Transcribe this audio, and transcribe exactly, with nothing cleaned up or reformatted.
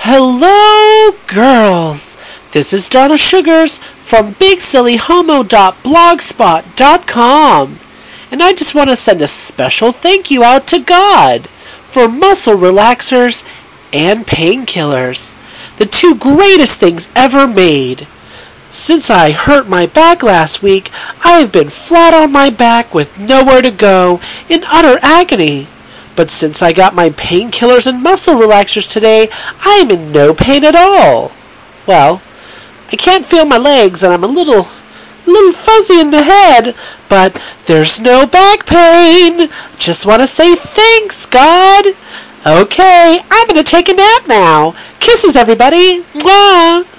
Hello, girls. This is Donna Sugars from big silly homo dot blogspot dot com. And I just want to send a special thank you out to God for muscle relaxers and painkillers, the two greatest things ever made. Since I hurt my back last week, I have been flat on my back with nowhere to go in utter agony. But since I got my painkillers and muscle relaxers today, I am in no pain at all. Well, I can't feel my legs and I'm a little, little fuzzy in the head, but there's no back pain. Just want to say thanks, God. Okay, I'm going to take a nap now. Kisses, everybody. Mwah.